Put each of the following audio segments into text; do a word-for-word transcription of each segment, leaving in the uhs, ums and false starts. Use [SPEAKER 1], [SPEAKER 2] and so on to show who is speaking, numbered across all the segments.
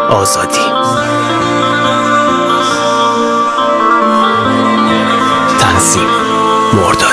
[SPEAKER 1] آزادی. تنظیم مرداد.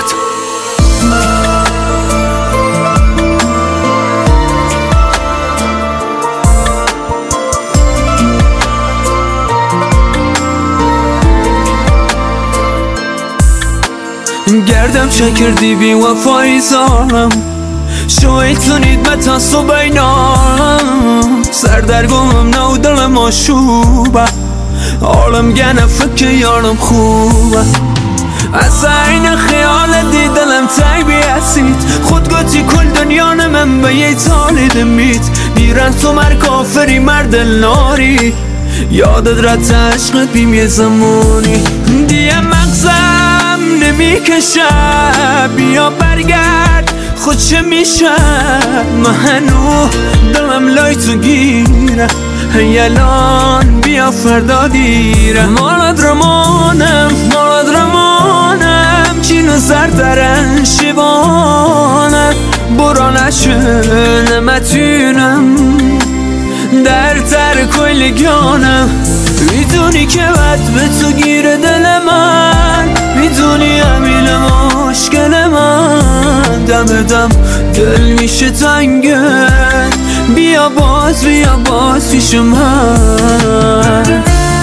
[SPEAKER 2] گردم چکردی بی وفایی زارم شویتونید متا صبحینام سردرگمم نو دلم آشوبه عالم گنه فکر یارم خوبه از این خیال دی دلم تنگ بیاسید خود گوتی کل دنیا من به یه تالی دمید بیرن تو مر کافری مرد ناری یادت رد عشقت بیم یه زمانی دیگه مغزم نمیکشه بیا برگرد خود چه میشه منو دلم لای تو گیره یلان بیا فردا دیره مالت رمانم مالت رمانم چی نظر درن شیوانه برا نشه نمتونم در تر کلگانم میدونی که بد به تو گیره دل من میدونی امیل مشکل من دم دم دل میشه تنگه بیا باز بیا باز پیش من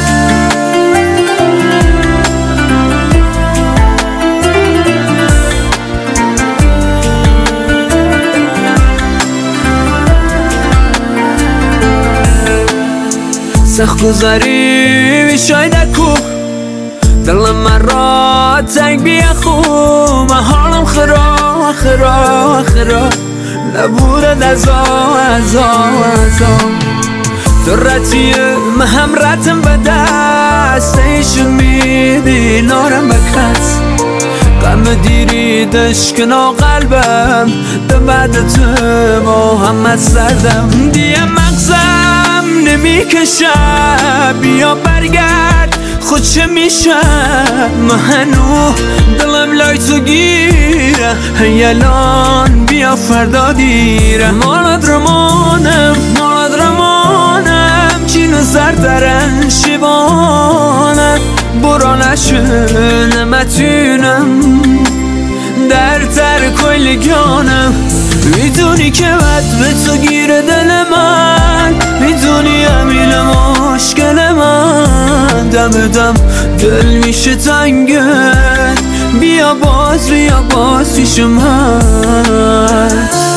[SPEAKER 2] سخت گذاری بیشاید کو دلم من را تنگ بیا خوب من حالم خرا خرا خرا نبورد ازا ازا ازا تو رتیه من هم رتم به دست ایشون میدی نارم بکس غم دیری دشکنا قلبم به بعد تو محمد سردم دیگه مغزم نمیکشه بیا برگرد خود چه میشه منو دلم لای تو گیره یلان بیا فردا دیره مالت رمانم مالت رمانم چی نظر درن شیوانه برا نشه نمتونم در تر کلگانم میدونی که بد به تو گیره دل من میدونی امیل مشکل من دم دم دل میشه تنگه بیا باز بیا باز پیش من